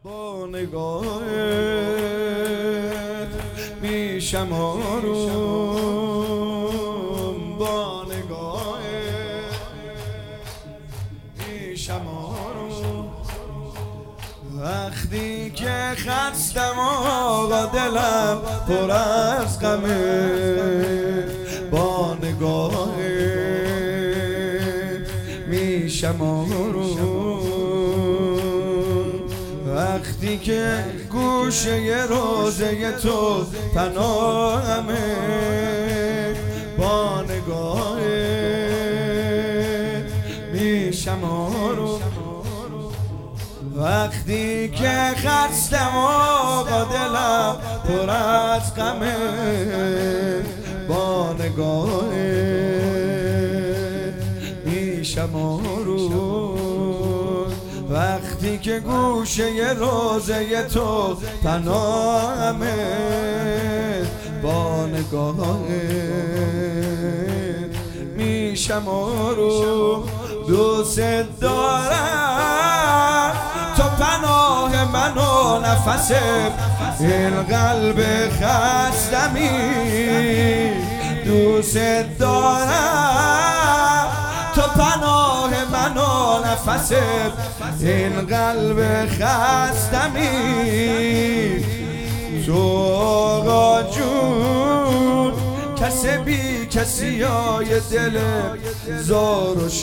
با نگاهت میشم آروم، با نگاهت میشم آروم. وقتی که خستم آقا دلم پر از غمه، با نگاهت میشم آروم. وقتی که گوشه روزه تو پناهمه، با نگاهت میشم آروم. وقتی که خستم آقا دلم پر از غمه، با نگاهت میشم آروم. وقتی که گوشه روزه تو پناهمه، با نگاهت میشم آروم. دوست دارم تو پناه من و نفس این قلب خستمی. دوست دارم تو پناه من و نفس این قلب خستمی. تو آقا جون کسی بی کسی های دل زار و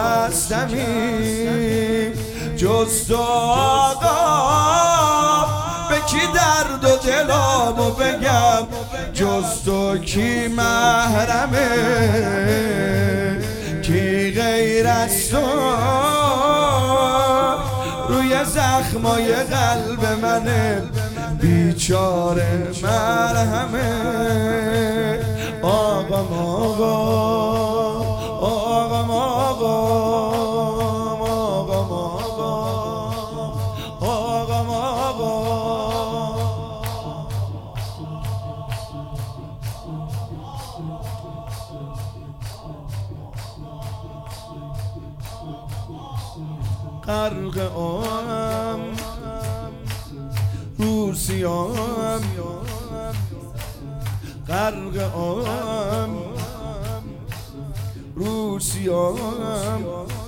شکستمی. جز تو آقا به کی درد و دلامو بگم، جز تو کی محرمه، کی غیر از تو روی زخمای قلب منه بیچاره مرهمه. آقام آقا، آقام آقا، آقام آقا، آقام آقا. غرق آم رو سیام، غرق آم رو سیام.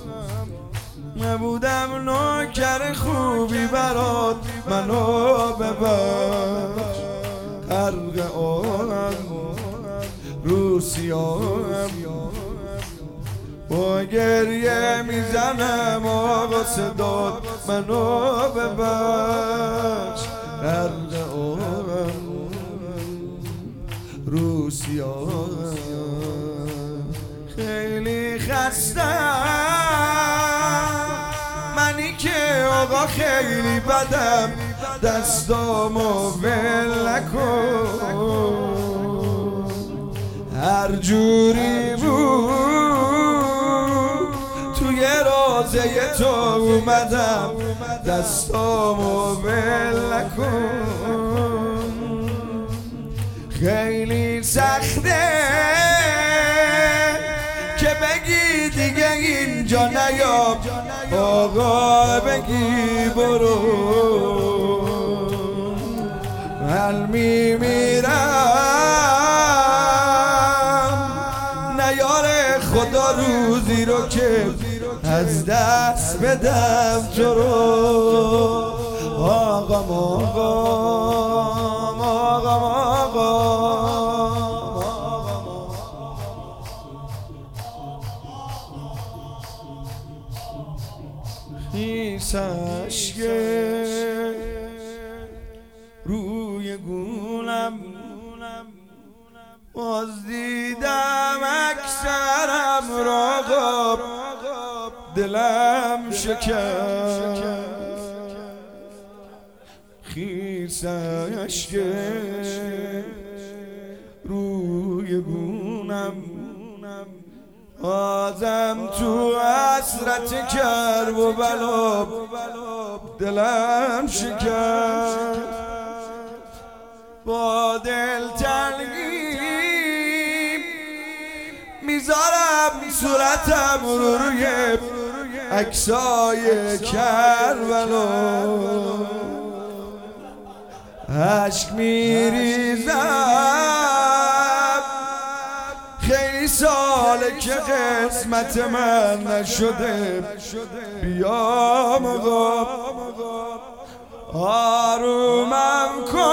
نبودم نوکر خوبی برات منو ببخش. غرق آم رو سیام، با گریه میزنم آقا صدات منو ببخش. غرق آم رو سیام، خیلی خستم منی که آقا خیلی بدم، دستامو ول نکن. هر جوری بود توی روزه تو اومدم، دستامو ول نکن. خیلی سخته که بگی دیگه اینجا نیام، آقا بگی برو. من میمیرم نیاره خدا روزی رو که از دست بدم تو رو. آقام آقام، آقام آقام، خیس اشک روی گونم، باز دیدم اکثرم را غاب، دلم شکست. خیس اشک روی گونم، بازم تو حسرت کرب و بلا دلم شکست. با دل تنگی میذارم صورتم روی عکسای کربلا. عشق میریزم، خیلی ساله که قسمت من نشده. بیام آقا آرومم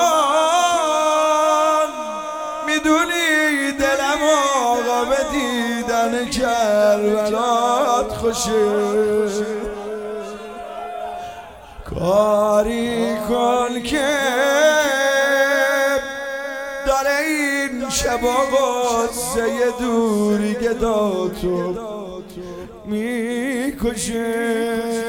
کن، میدونی دلم آقا به دیدن کربلات خوشه. کاری کن که داره این شبا قصه دوری گداتو میکشه.